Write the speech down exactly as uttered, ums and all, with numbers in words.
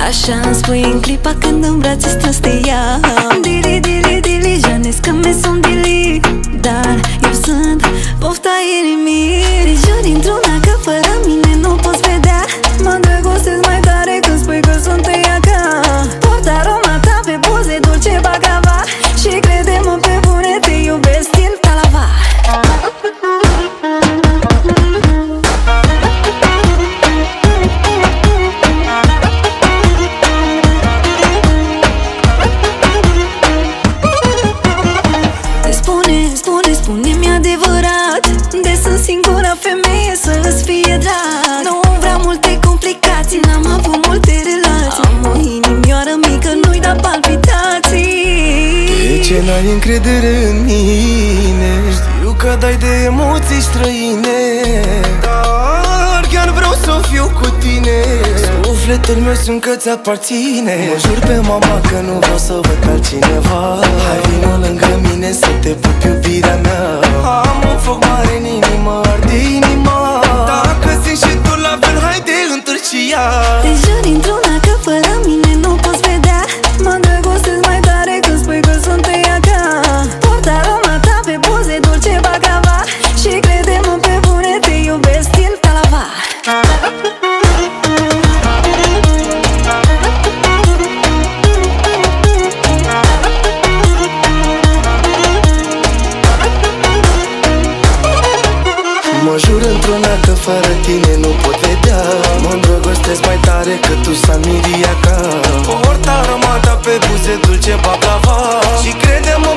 Așa-mi spui în clipa când în brațe strâns te iau. Dili, dili, dili, Janes, că mi sunt dili. Dar eu sunt pofta inimii. Te jur într-una că fără mine nu poți vedea. Mă îndrăgostesc mai tare când spui că sunt ea ca. Port aroma ta pe buze, dulce bagava. Și crede-mă pe bune, te iubesc stil talava. Spune-mi adevărat, de sunt singura femeie să-ți fie drag. Nu vreau multe complicații, n-am avut multe relații. Am o inimioară mică, nu-i da palpitații. De ce n-ai încredere în mine? Știu că dai de emoții străine, dar chiar vreau să fiu cu tine. Sufletul meu sunt că ți-aparține. Mă jur pe mama că nu vreau să văd pe altcineva. Hai vino lângă mine să te pup, iubirea mea. Am un foc mare în inimă, arde inima. Dacă simți și tu la fel, haide întârcia. Te jur într-una că fără mine nu poți vedea. Mă îndrăgostesc mai tare când spui că sunt ea ca. Port aroma ta pe buze, dulce bagava. Și crede-mă pe bune, te iubesc stil talava. Mă jur într-una că fără tine nu pot vedea. Mă îndrăgostesc mai tare că tu s-a miriaca. Port aroma ta pe buze, dulce baklava. Și crede-mă